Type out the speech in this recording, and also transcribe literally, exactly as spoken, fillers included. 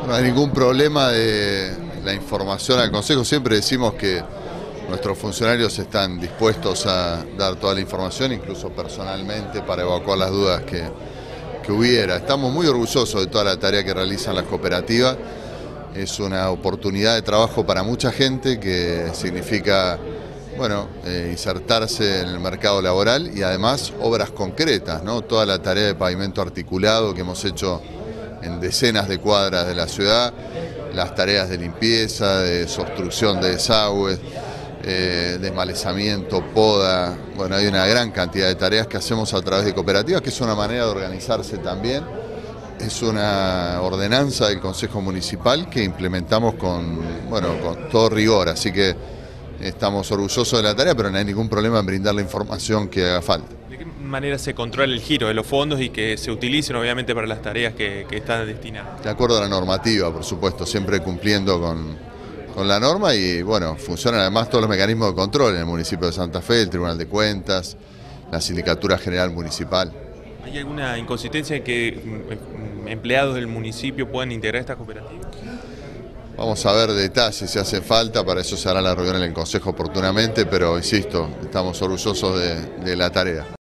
No hay ningún problema de la información al Consejo. Siempre decimos que nuestros funcionarios están dispuestos a dar toda la información, incluso personalmente, para evacuar las dudas que, que hubiera. Estamos muy orgullosos de toda la tarea que realizan las cooperativas. Es una oportunidad de trabajo para mucha gente que significa, bueno, eh, insertarse en el mercado laboral y además obras concretas, ¿no? Toda la tarea de pavimento articulado que hemos hecho en decenas de cuadras de la ciudad, las tareas de limpieza, de obstrucción de desagües, eh, desmalezamiento, poda. Bueno, hay una gran cantidad de tareas que hacemos a través de cooperativas, que es una manera de organizarse también. Es una ordenanza del Consejo Municipal que implementamos con, bueno, con todo rigor, así que estamos orgullosos de la tarea, pero no hay ningún problema en brindar la información que haga falta. ¿De qué manera se controla el giro de los fondos y que se utilicen obviamente para las tareas que, que están destinadas? De acuerdo a la normativa, por supuesto, siempre cumpliendo con, con la norma y bueno, funcionan además todos los mecanismos de control en el municipio de Santa Fe, el Tribunal de Cuentas, la Sindicatura General Municipal. ¿Hay alguna inconsistencia en que empleados del municipio puedan integrar estas cooperativas? Vamos a ver detalles si hace falta, para eso se hará la reunión en el Consejo oportunamente, pero insisto, estamos orgullosos de, de la tarea.